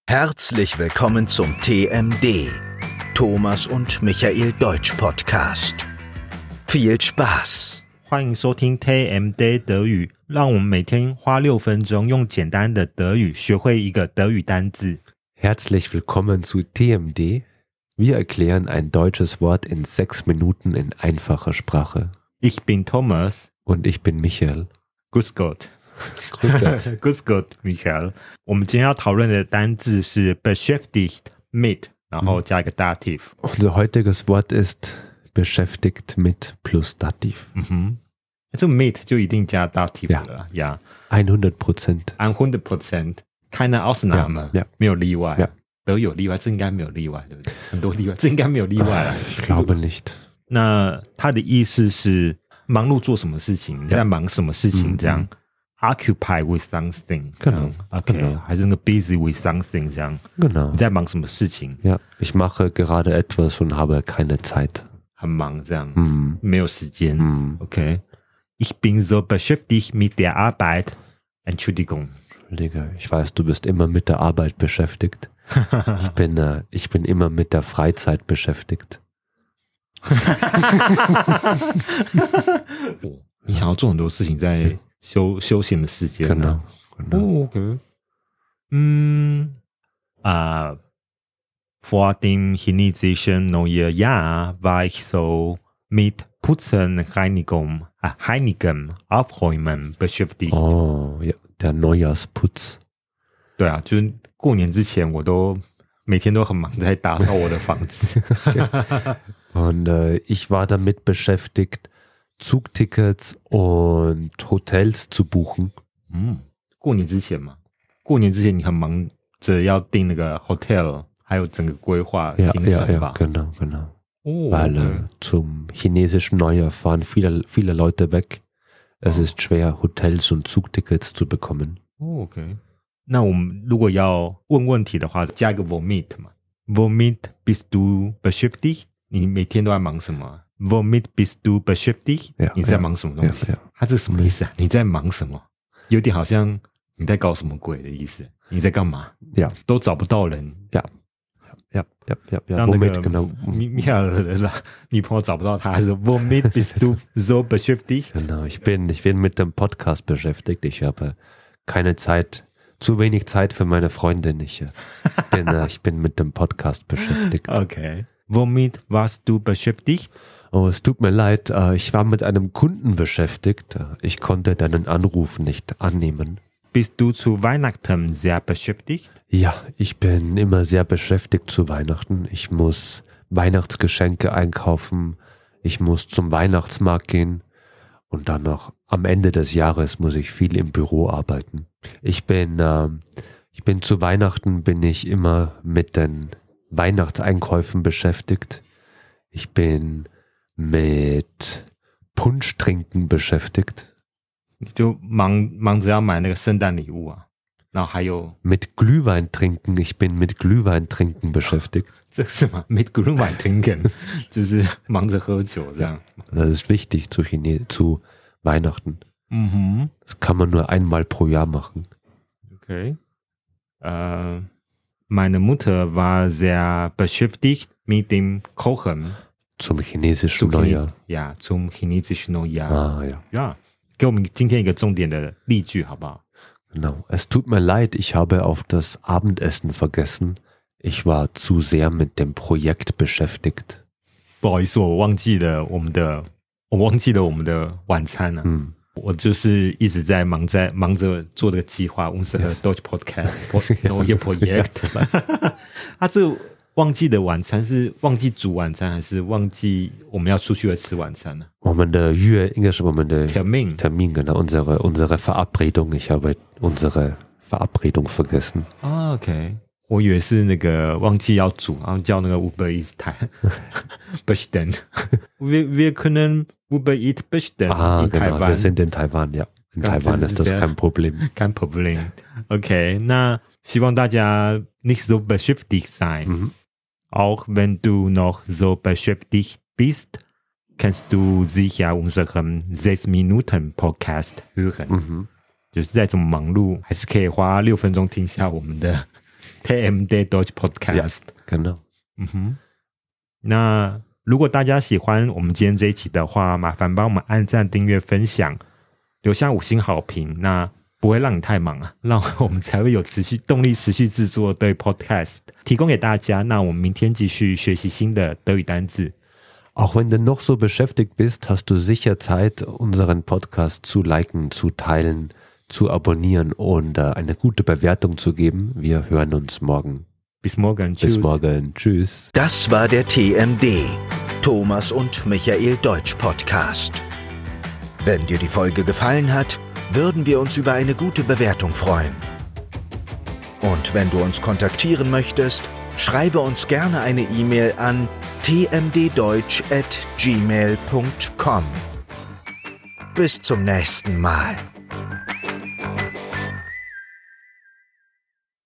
Herzlich willkommen zum TMD, Thomas und Michael Deutsch Podcast. Viel Spaß! 欢迎收听 TMD 德语，让我们每天花6分钟用简单的德语学会一个德语单字。 Herzlich willkommen zu TMD. Wir erklären ein deutsches Wort in 6 Minuten in einfacher Sprache. Ich bin Thomas. Und ich bin Michael. Grüß Gott. Grüß Gott. Grüß Gott, Michael. 我们今天要讨论的单字是 beschäftigt mit， 然后加一个 dative。 Unser heutiges Wort ist beschäftigt mit plus Dativ. 这个 mit 就一定加 dative 了呀。 100%. 100%. Keine Ausnahme. 没有例外。德有例外，这应该没有例外，对不对？很多例外，这应该没有例外了。 Ich glaube nicht. 那它的意思是忙碌做什么事情，你在忙什么事情这样。Occupy with something. Genau. Okay. 还是那个 busy with something 这样。 Genau. 你在忙什么事情？ Ja, ich mache gerade etwas und habe keine Zeit. 很忙这样。没有時間。Okay. Ich bin so beschäftigt mit der Arbeit. Entschuldigung. Entschuldige, ich weiß, du bist immer mit der Arbeit beschäftigt. Ich bin immer mit der Freizeit beschäftigt. 你想要做很多事情在休闲的时间。 Genau. Okay. Vor dem chinesischen Neujahr war ich so mit Putzen, Reinigen, Aufräumen beschäftigt. Oh, ja, der Neujahrsputz. 对啊，就是过年之前我都每天都很忙在打扫我的房子。 Und ich war damit beschäftigt, Zugtickets und Hotels zu buchen. 过年之前嘛，过年之前你很忙着要订那个 hotel， 还有整个规划行程吧。 Genau. Weil zum chinesischen Neujahr fahren viele Leute weg. Es ist schwer, Hotels und Zugtickets zu bekommen. Okay. 那我们如果要问问题的话，加一个 womit 嘛。Womit bist du beschäftigt？ 你每天都在忙什么？ Womit bist du beschäftigt？ 你在忙什么东西？它这什么意思啊？你在忙什么？有点好像你在搞什么鬼的意思。你在干嘛？都找不到人。让那个米亚尔的女朋友找不到他，还是 Womit bist du so beschäftigt？ Genau, ich bin mit dem Podcast beschäftigt. Ich habe keine Zeit. Zu wenig Zeit für meine Freundin. Ich bin mit dem Podcast beschäftigt. Okay. Womit warst du beschäftigt? Oh, es tut mir leid. Ich war mit einem Kunden beschäftigt. Ich konnte deinen Anruf nicht annehmen. Bist du zu Weihnachten sehr beschäftigt? Ja, ich bin immer sehr beschäftigt zu Weihnachten. Ich muss Weihnachtsgeschenke einkaufen. Ich muss zum Weihnachtsmarkt gehen. Und dann noch am Ende des Jahres muss ich viel im Büro arbeiten. Ich bin zu Weihnachten bin ich immer mit den Weihnachtseinkäufen beschäftigt. Ich bin mit Punsch-Trinken beschäftigt. 你就忙着要买那个圣诞礼物啊，然后还有 mit Glühwein trinken. Ich bin mit Glühwein trinken beschäftigt. 这是什么 mit Glühwein trinken 就是忙着喝酒这样。 Das ist wichtig zu Weihnachten. Das kann man nur einmal pro Jahr machen. Okay. Meine Mutter war sehr beschäftigt mit dem Kochen. Zum chinesischen Neujahr. Ja, zum chinesischen Neujahr. Ja. 给我们今天一个重点的例句好不好？ Genau. Es tut mir leid, ich habe auf das Abendessen vergessen. Ich war zu sehr mit dem Projekt beschäftigt. 不好意思，我忘记了我们的晚餐了。我就是一直在忙着做这个计划 unser Deutsch Podcast neue Projekt。 他这忘记的晚餐是忘记煮晚餐，还是忘记我们要出去吃晚餐呢？ 我们的约应该是我们的 Termin, genau, unsere Verabredung. Ich habe unsere Verabredung vergessen. Okay. 我以为是那个忘记要煮，然后叫那个 Uber Eats bestellen. Wir können Uber Eats bestellen in genau, Taiwan. Wir sind in Taiwan, ja. In Taiwan ist das kein Problem. Kein Problem. Okay, 那希望大家 nicht so beschäftigt sein. Auch wenn du noch so beschäftigt bist, kannst du sicher unseren 6 Minuten Podcast hören. 就是再怎么忙碌，还是可以花6分钟听一下我们的 TMD Deutsch Podcast。 genau。 那如果大家喜欢我们今天这一期的话，麻烦帮我们按赞、订阅、分享，留下5星好评。那不会让你太忙啊，让我们才会有动力持续制作对 Podcast 提供给大家。那我们明天继续学习新的德语单字。 Auch wenn du noch so beschäftigt bist, hast du sicher Zeit, unseren Podcast zu liken, zu teilen, zu abonnieren und eine gute Bewertung zu geben. Wir hören uns morgen. Bis morgen. Tschüss. Bis morgen. Tschüss. Das war der TMD, Thomas und Michael Deutsch Podcast. Wenn dir die Folge gefallen hat, würden wir uns über eine gute Bewertung freuen. Und wenn du uns kontaktieren möchtest, schreibe uns gerne eine E-Mail an tmddeutsch@gmail.com. Bis zum nächsten Mal.